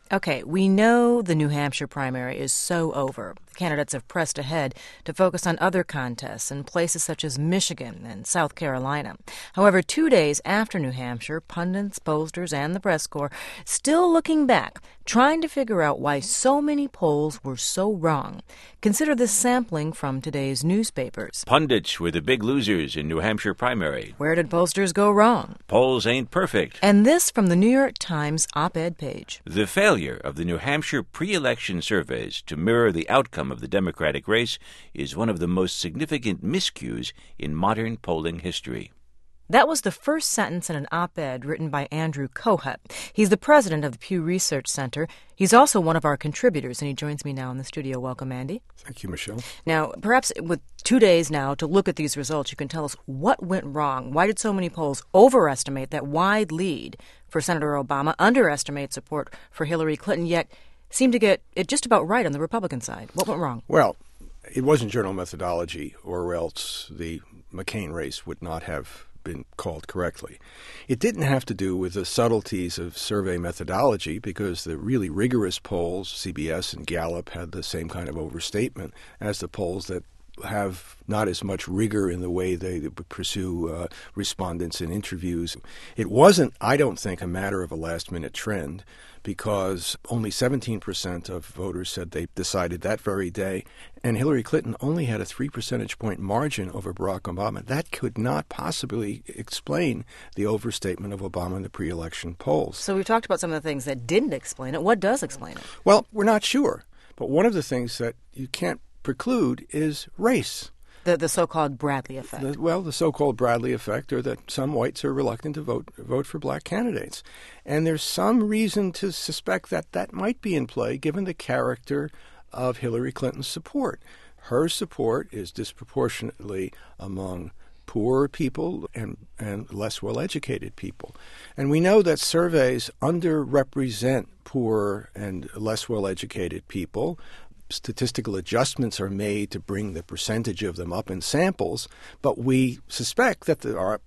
Okay, we know the New Hampshire primary is so over. The candidates have pressed ahead to focus on other contests in places such as Michigan and South Carolina. However, 2 days after New Hampshire, pundits, pollsters, and the press corps still looking back, trying to figure out why so many polls were so wrong. Consider this sampling from today's newspapers. Pundits were the big losers in New Hampshire primary. Where did pollsters go wrong? Polls ain't perfect. And this from the New York Times op-ed page. The failure of the New Hampshire pre-election surveys to mirror the outcome of the Democratic race is one of the most significant miscues in modern polling history. That was the first sentence in an op-ed written by Andrew Kohut. He's the president of the Pew Research Center. He's also one of our contributors, and he joins me now in the studio. Welcome, Andy. Thank you, Michelle. Now, perhaps with 2 days now to look at these results, you can tell us what went wrong. Why did so many polls overestimate that wide lead for Senator Obama, underestimate support for Hillary Clinton, yet seem to get it just about right on the Republican side? What went wrong? Well, it wasn't journal methodology, or else the McCain race would not have been called correctly. It didn't have to do with the subtleties of survey methodology, because the really rigorous polls, CBS and Gallup, had the same kind of overstatement as the polls that have not as much rigor in the way they pursue respondents in interviews. It wasn't, I don't think, a matter of a last-minute trend, because only 17% of voters said they decided that very day, and Hillary Clinton only had a 3 percentage point margin over Barack Obama. That could not possibly explain the overstatement of Obama in the pre-election polls. So we've talked about some of the things that didn't explain it. What does explain it? Well, we're not sure. But one of the things that you can't preclude is race. The so-called Bradley effect. The so-called Bradley effect, or that some whites are reluctant to vote for black candidates. And there's some reason to suspect that that might be in play, given the character of Hillary Clinton's support. Her support is disproportionately among poorer people and less well-educated people. And we know that surveys underrepresent poor and less well-educated people. Statistical adjustments are made to bring the percentage of them up in samples, but I suspect that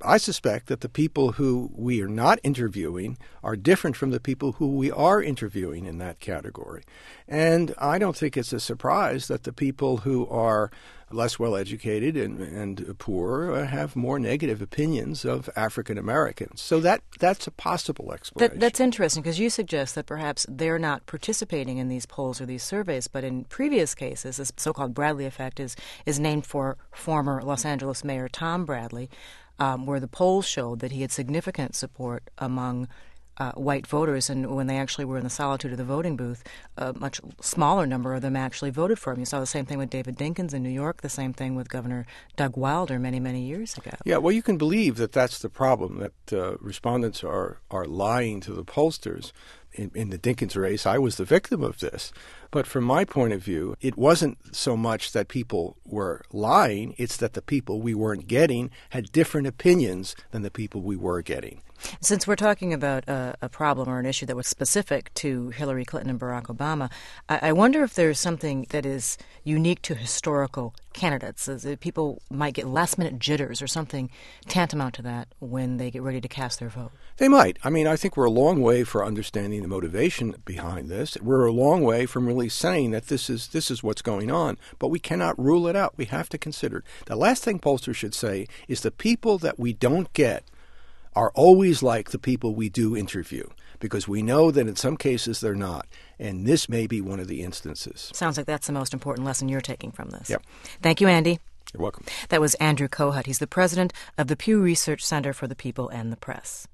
the people who we are not interviewing are different from the people who we are interviewing in that category. And I don't think it's a surprise that the people who are less well-educated and poor have more negative opinions of African Americans. So that's a possible explanation. That's interesting, because you suggest that perhaps they're not participating in these polls or these surveys, but in previous cases, this so-called Bradley effect is named for former Los Angeles Mayor Tom Bradley, where the polls showed that he had significant support among white voters, and when they actually were in the solitude of the voting booth, a much smaller number of them actually voted for him. You saw the same thing with David Dinkins in New York, the same thing with Governor Doug Wilder many, many years ago. Yeah, well, you can believe that that's the problem, that respondents are lying to the pollsters. In the Dinkins race, I was the victim of this. But from my point of view, it wasn't so much that people were lying, it's that the people we weren't getting had different opinions than the people we were getting. Since we're talking about a problem or an issue that was specific to Hillary Clinton and Barack Obama, I wonder if there's something that is unique to historical candidates. People might get last-minute jitters or something tantamount to that when they get ready to cast their vote. They might. I mean, I think we're a long way for understanding the motivation behind this. We're a long way from really saying that this is what's going on, but we cannot rule it out. We have to consider it. The last thing pollsters should say is the people that we don't get are always like the people we do interview, because we know that in some cases they're not. And this may be one of the instances. Sounds like that's the most important lesson you're taking from this. Yep. Thank you, Andy. You're welcome. That was Andrew Kohut. He's the president of the Pew Research Center for the People and the Press.